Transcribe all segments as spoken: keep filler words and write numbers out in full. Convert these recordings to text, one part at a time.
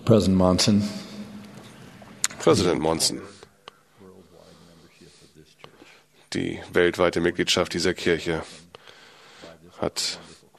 President Monson. Präsident Monson, die weltweite Mitgliedschaft dieser Kirche hat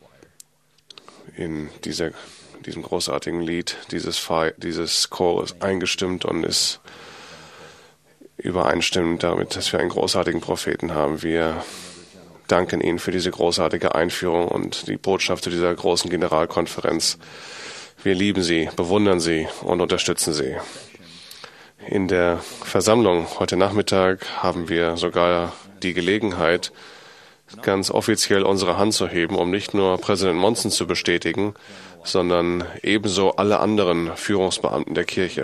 in dieser, diesem großartigen Lied dieses, Fe- dieses Chores eingestimmt und ist übereinstimmend damit, dass wir einen großartigen Propheten haben. Wir danken Ihnen für diese großartige Einführung und die Botschaft zu dieser großen Generalkonferenz. Wir lieben Sie, bewundern Sie und unterstützen Sie. In der Versammlung heute Nachmittag haben wir sogar die Gelegenheit, ganz offiziell unsere Hand zu heben, um nicht nur Präsident Monson zu bestätigen, sondern ebenso alle anderen Führungsbeamten der Kirche.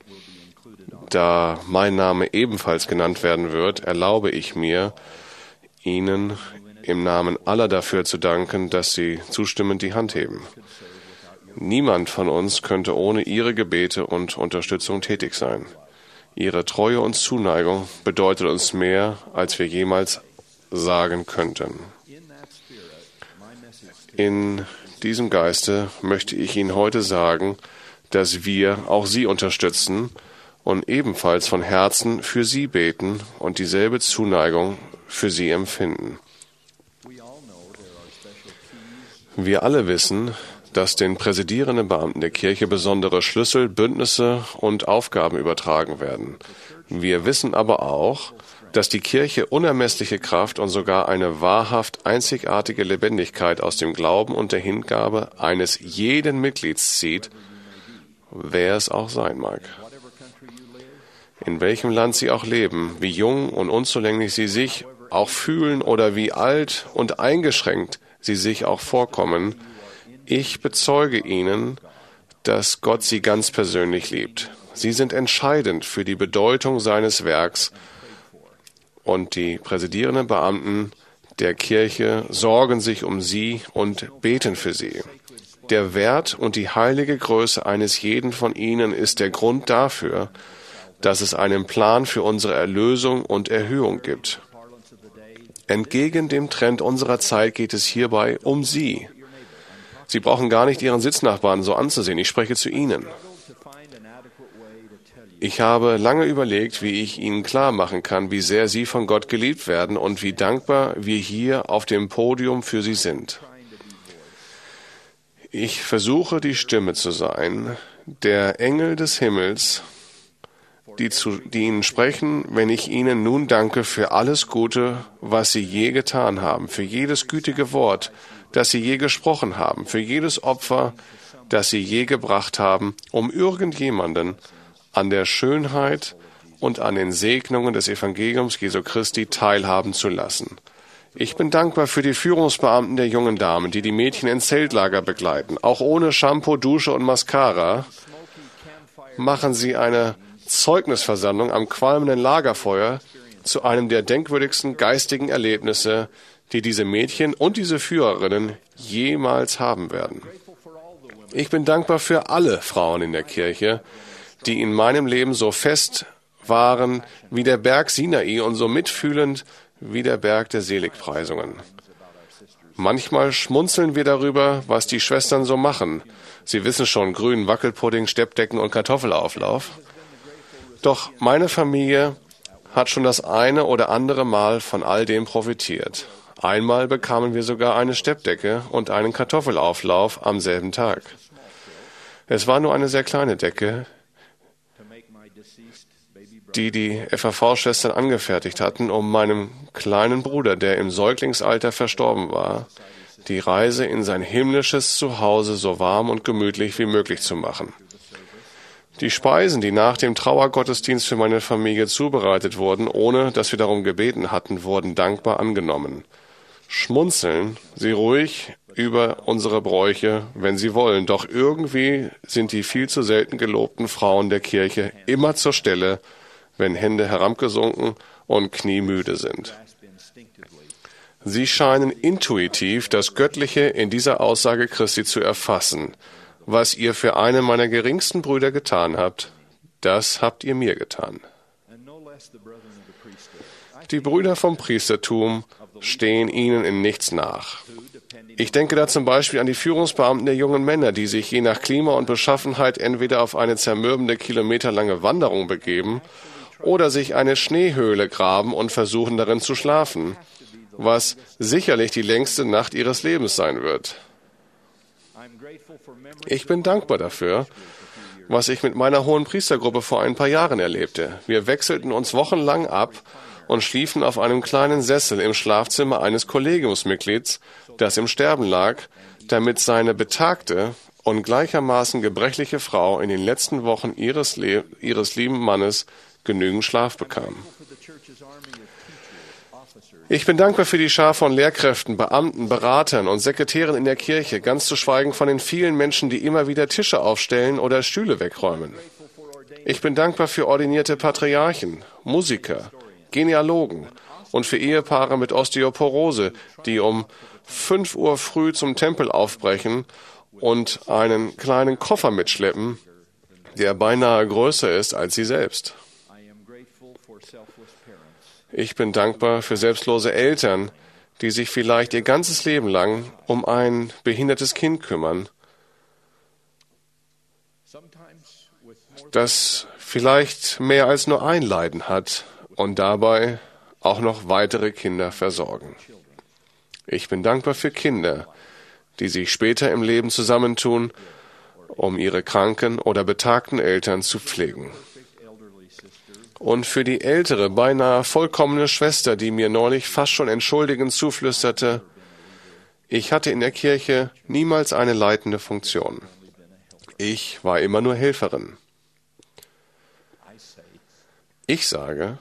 Da mein Name ebenfalls genannt werden wird, erlaube ich mir, Ihnen im Namen aller dafür zu danken, dass Sie zustimmend die Hand heben. Niemand von uns könnte ohne Ihre Gebete und Unterstützung tätig sein. Ihre Treue und Zuneigung bedeutet uns mehr, als wir jemals sagen könnten. In diesem Geiste möchte ich Ihnen heute sagen, dass wir auch Sie unterstützen und ebenfalls von Herzen für Sie beten und dieselbe Zuneigung für Sie empfinden. Wir alle wissen, dass den präsidierenden Beamten der Kirche besondere Schlüssel, Bündnisse und Aufgaben übertragen werden. Wir wissen aber auch, dass die Kirche unermessliche Kraft und sogar eine wahrhaft einzigartige Lebendigkeit aus dem Glauben und der Hingabe eines jeden Mitglieds zieht, wer es auch sein mag. In welchem Land Sie auch leben, wie jung und unzulänglich Sie sich auch fühlen oder wie alt und eingeschränkt Sie sich auch vorkommen, ich bezeuge Ihnen, dass Gott Sie ganz persönlich liebt. Sie sind entscheidend für die Bedeutung seines Werks und die präsidierenden Beamten der Kirche sorgen sich um Sie und beten für Sie. Der Wert und die heilige Größe eines jeden von Ihnen ist der Grund dafür, dass es einen Plan für unsere Erlösung und Erhöhung gibt. Entgegen dem Trend unserer Zeit geht es hierbei um Sie. Sie brauchen gar nicht Ihren Sitznachbarn so anzusehen. Ich spreche zu Ihnen. Ich habe lange überlegt, wie ich Ihnen klar machen kann, wie sehr Sie von Gott geliebt werden und wie dankbar wir hier auf dem Podium für Sie sind. Ich versuche, die Stimme zu sein, der Engel des Himmels, die, zu, die Ihnen sprechen, wenn ich Ihnen nun danke für alles Gute, was Sie je getan haben, für jedes gütige Wort, das Sie je gesprochen haben, für jedes Opfer, das Sie je gebracht haben, um irgendjemanden an der Schönheit und an den Segnungen des Evangeliums Jesu Christi teilhaben zu lassen. Ich bin dankbar für die Führungsbeamten der jungen Damen, die die Mädchen ins Zeltlager begleiten. Auch ohne Shampoo, Dusche und Mascara machen sie eine Zeugnisversammlung am qualmenden Lagerfeuer zu einem der denkwürdigsten geistigen Erlebnisse, die diese Mädchen und diese Führerinnen jemals haben werden. Ich bin dankbar für alle Frauen in der Kirche, die in meinem Leben so fest waren wie der Berg Sinai und so mitfühlend wie der Berg der Seligpreisungen. Manchmal schmunzeln wir darüber, was die Schwestern so machen. Sie wissen schon, grünen Wackelpudding, Steppdecken und Kartoffelauflauf. Doch meine Familie hat schon das eine oder andere Mal von all dem profitiert. Einmal bekamen wir sogar eine Steppdecke und einen Kartoffelauflauf am selben Tag. Es war nur eine sehr kleine Decke, die die F A V-Schwestern angefertigt hatten, um meinem kleinen Bruder, der im Säuglingsalter verstorben war, die Reise in sein himmlisches Zuhause so warm und gemütlich wie möglich zu machen. Die Speisen, die nach dem Trauergottesdienst für meine Familie zubereitet wurden, ohne dass wir darum gebeten hatten, wurden dankbar angenommen. Schmunzeln Sie ruhig über unsere Bräuche, wenn Sie wollen, doch irgendwie sind die viel zu selten gelobten Frauen der Kirche immer zur Stelle, wenn Hände herabgesunken und Knie müde sind. Sie scheinen intuitiv das Göttliche in dieser Aussage Christi zu erfassen. Was ihr für einen meiner geringsten Brüder getan habt, das habt ihr mir getan. Die Brüder vom Priestertum stehen ihnen in nichts nach. Ich denke da zum Beispiel an die Führungsbeamten der jungen Männer, die sich je nach Klima und Beschaffenheit entweder auf eine zermürbende kilometerlange Wanderung begeben oder sich eine Schneehöhle graben und versuchen darin zu schlafen, was sicherlich die längste Nacht ihres Lebens sein wird. Ich bin dankbar dafür, was ich mit meiner Hohenpriestergruppe vor ein paar Jahren erlebte. Wir wechselten uns wochenlang ab und schliefen auf einem kleinen Sessel im Schlafzimmer eines Kollegiumsmitglieds, das im Sterben lag, damit seine betagte und gleichermaßen gebrechliche Frau in den letzten Wochen ihres, Le- ihres lieben Mannes genügend Schlaf bekam. Ich bin dankbar für die Schar von Lehrkräften, Beamten, Beratern und Sekretären in der Kirche, ganz zu schweigen von den vielen Menschen, die immer wieder Tische aufstellen oder Stühle wegräumen. Ich bin dankbar für ordinierte Patriarchen, Musiker, Genealogen und für Ehepaare mit Osteoporose, die um fünf Uhr früh zum Tempel aufbrechen und einen kleinen Koffer mitschleppen, der beinahe größer ist als sie selbst. Ich bin dankbar für selbstlose Eltern, die sich vielleicht ihr ganzes Leben lang um ein behindertes Kind kümmern, das vielleicht mehr als nur ein Leiden hat und dabei auch noch weitere Kinder versorgen. Ich bin dankbar für Kinder, die sich später im Leben zusammentun, um ihre kranken oder betagten Eltern zu pflegen. Und für die ältere, beinahe vollkommene Schwester, die mir neulich fast schon entschuldigend zuflüsterte, ich hatte in der Kirche niemals eine leitende Funktion. Ich war immer nur Helferin. Ich sage,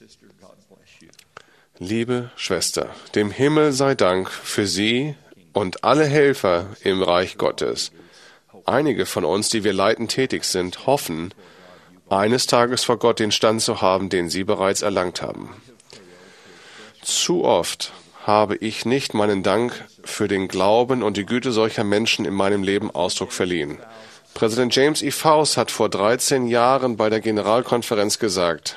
liebe Schwester, dem Himmel sei Dank für Sie und alle Helfer im Reich Gottes. Einige von uns, die wir leitend tätig sind, hoffen, eines Tages vor Gott den Stand zu haben, den Sie bereits erlangt haben. Zu oft habe ich nicht meinen Dank für den Glauben und die Güte solcher Menschen in meinem Leben Ausdruck verliehen. Präsident James E. Faust hat vor dreizehn Jahren bei der Generalkonferenz gesagt,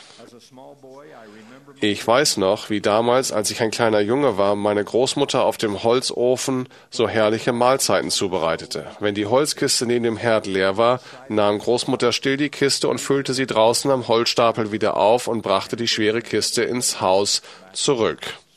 ich weiß noch, wie damals, als ich ein kleiner Junge war, meine Großmutter auf dem Holzofen so herrliche Mahlzeiten zubereitete. Wenn die Holzkiste neben dem Herd leer war, nahm Großmutter still die Kiste und füllte sie draußen am Holzstapel wieder auf und brachte die schwere Kiste ins Haus zurück.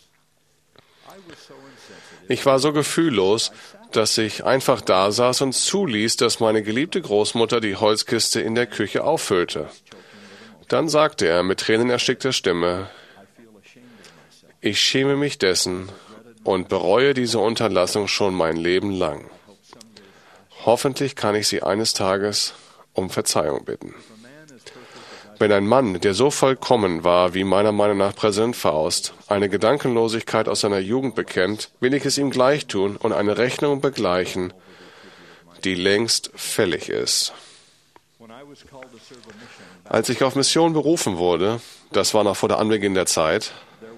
Ich war so gefühllos, dass ich einfach da saß und zuließ, dass meine geliebte Großmutter die Holzkiste in der Küche auffüllte. Dann sagte er mit tränenerstickter Stimme, ich schäme mich dessen und bereue diese Unterlassung schon mein Leben lang. Hoffentlich kann ich Sie eines Tages um Verzeihung bitten. Wenn ein Mann, der so vollkommen war wie meiner Meinung nach Präsident Faust, eine Gedankenlosigkeit aus seiner Jugend bekennt, will ich es ihm gleich tun und eine Rechnung begleichen, die längst fällig ist. Als ich auf Mission berufen wurde, das war noch vor der Anbeginn der Zeit,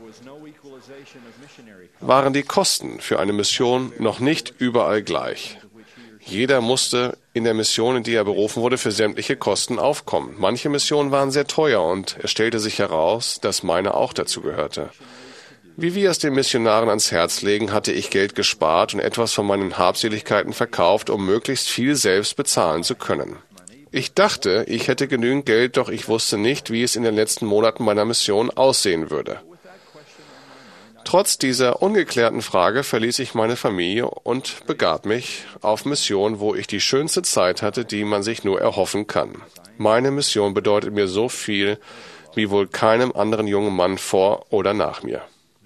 waren die Kosten für eine Mission noch nicht überall gleich. Jeder musste in der Mission, in die er berufen wurde, für sämtliche Kosten aufkommen. Manche Missionen waren sehr teuer und es stellte sich heraus, dass meine auch dazu gehörte. Wie wir es den Missionaren ans Herz legen, hatte ich Geld gespart und etwas von meinen Habseligkeiten verkauft, um möglichst viel selbst bezahlen zu können. Ich dachte, ich hätte genügend Geld, doch ich wusste nicht, wie es in den letzten Monaten meiner Mission aussehen würde. Trotz dieser ungeklärten Frage verließ ich meine Familie und begab mich auf Mission, wo ich die schönste Zeit hatte, die man sich nur erhoffen kann. Meine Mission bedeutet mir so viel wie wohl keinem anderen jungen Mann vor oder nach mir.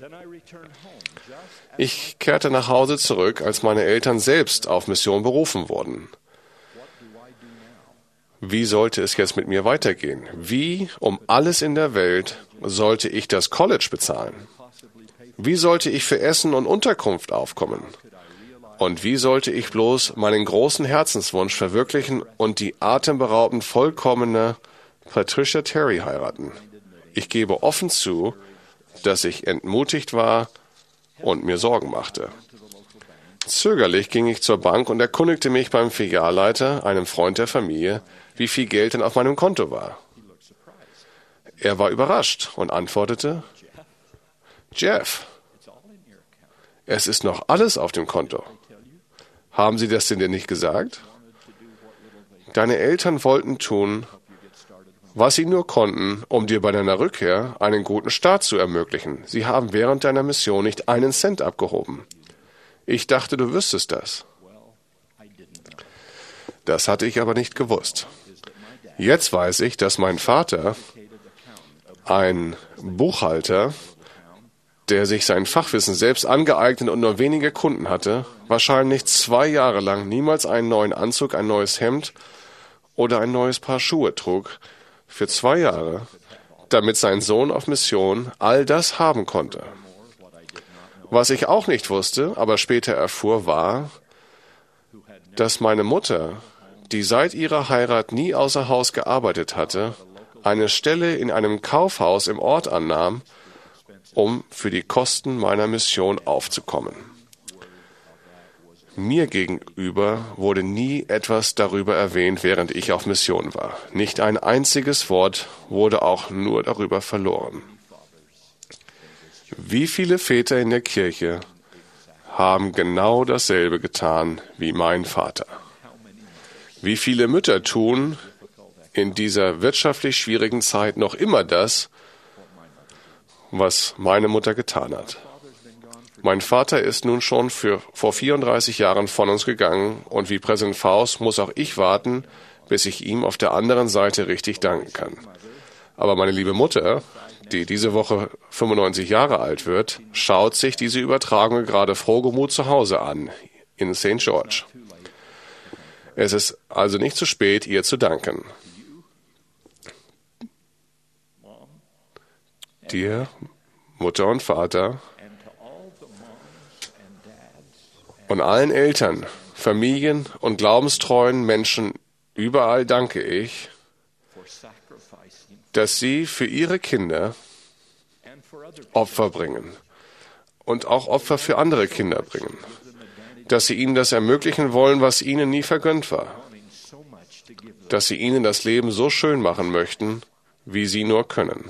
Ich kehrte nach Hause zurück, als meine Eltern selbst auf Mission berufen wurden. Wie sollte es jetzt mit mir weitergehen? Wie um alles in der Welt sollte ich das College bezahlen? Wie sollte ich für Essen und Unterkunft aufkommen? Und wie sollte ich bloß meinen großen Herzenswunsch verwirklichen und die atemberaubend vollkommene Patricia Terry heiraten? Ich gebe offen zu, dass ich entmutigt war und mir Sorgen machte. Zögerlich ging ich zur Bank und erkundigte mich beim Filialleiter, einem Freund der Familie, wie viel Geld denn auf meinem Konto war. Er war überrascht und antwortete, Jeff, Es ist noch alles auf dem Konto. Haben sie das denn nicht gesagt? Deine Eltern wollten tun, was sie nur konnten, um dir bei deiner Rückkehr einen guten Start zu ermöglichen. Sie haben während deiner Mission nicht einen Cent abgehoben. Ich dachte, du wüsstest das. Das hatte ich aber nicht gewusst. Jetzt weiß ich, dass mein Vater, ein Buchhalter, der sich sein Fachwissen selbst angeeignet und nur wenige Kunden hatte, wahrscheinlich zwei Jahre lang niemals einen neuen Anzug, ein neues Hemd oder ein neues Paar Schuhe trug, für zwei Jahre, damit sein Sohn auf Mission all das haben konnte. Was ich auch nicht wusste, aber später erfuhr, war, dass meine Mutter, die seit ihrer Heirat nie außer Haus gearbeitet hatte, eine Stelle in einem Kaufhaus im Ort annahm, um für die Kosten meiner Mission aufzukommen. Mir gegenüber wurde nie etwas darüber erwähnt, während ich auf Mission war. Nicht ein einziges Wort wurde auch nur darüber verloren. Wie viele Väter in der Kirche haben genau dasselbe getan wie mein Vater? Wie viele Mütter tun in dieser wirtschaftlich schwierigen Zeit noch immer das, was meine Mutter getan hat? Mein Vater ist nun schon für, vor vierunddreißig Jahren von uns gegangen und wie Präsident Faust muss auch ich warten, bis ich ihm auf der anderen Seite richtig danken kann. Aber meine liebe Mutter, die diese Woche fünfundneunzig Jahre alt wird, schaut sich diese Übertragung gerade frohgemut zu Hause an, in Saint George. Es ist also nicht zu spät, ihr zu danken. Dir, Mutter und Vater, und allen Eltern, Familien und glaubenstreuen Menschen überall danke ich, dass sie für ihre Kinder Opfer bringen und auch Opfer für andere Kinder bringen, dass sie ihnen das ermöglichen wollen, was ihnen nie vergönnt war, dass sie ihnen das Leben so schön machen möchten, wie sie nur können.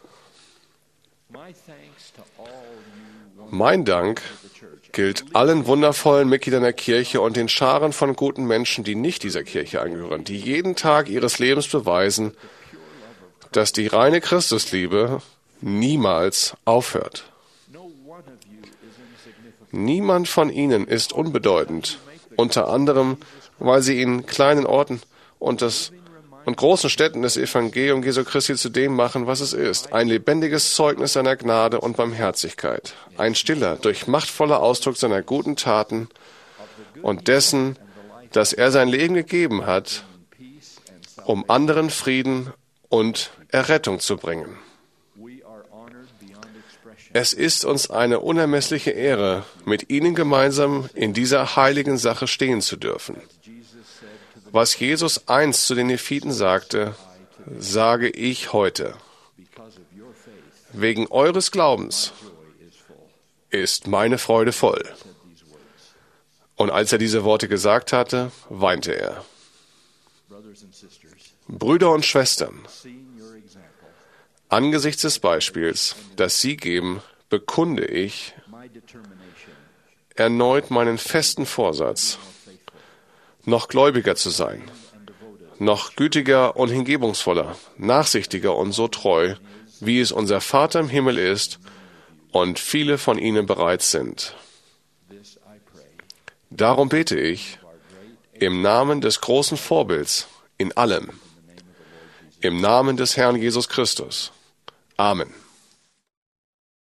Mein Dank gilt allen wundervollen Mitgliedern der Kirche und den Scharen von guten Menschen, die nicht dieser Kirche angehören, die jeden Tag ihres Lebens beweisen, dass die reine Christusliebe niemals aufhört. Niemand von ihnen ist unbedeutend, unter anderem, weil sie in kleinen Orten und, das, und großen Städten das Evangelium Jesu Christi zu dem machen, was es ist. Ein lebendiges Zeugnis seiner Gnade und Barmherzigkeit. Ein stiller, durch machtvoller Ausdruck seiner guten Taten und dessen, dass er sein Leben gegeben hat, um anderen Frieden und Errettung zu bringen. Es ist uns eine unermessliche Ehre, mit Ihnen gemeinsam in dieser heiligen Sache stehen zu dürfen. Was Jesus einst zu den Nephiten sagte, sage ich heute. Wegen eures Glaubens ist meine Freude voll. Und als er diese Worte gesagt hatte, weinte er. Brüder und Schwestern, angesichts des Beispiels, das Sie geben, bekunde ich erneut meinen festen Vorsatz, noch gläubiger zu sein, noch gütiger und hingebungsvoller, nachsichtiger und so treu, wie es unser Vater im Himmel ist und viele von Ihnen bereits sind. Darum bete ich, im Namen des großen Vorbilds, in allem, im Namen des Herrn Jesus Christus. Amen.